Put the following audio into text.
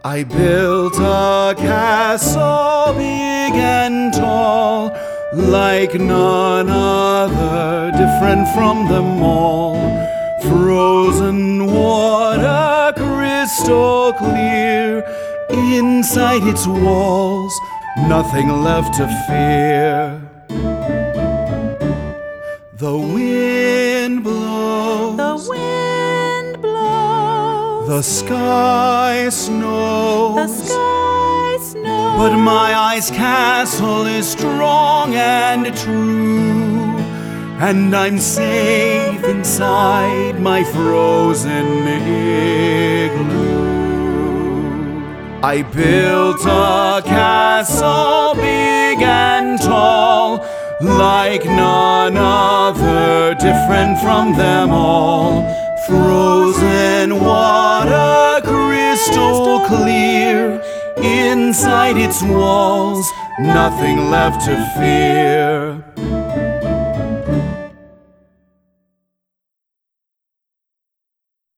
I built a castle big and tall, like none other, different from them all. Frozen water, crystal clear, inside its walls, nothing left to fear. The wind blows, The wind blows, the sky snows, the sky snows, but my ice castle is strong and true, and I'm safe inside my frozen igloo. I built a castle big and tall, like none other, different from them all. Frozen water, crystal clear, inside its walls, nothing left to fear.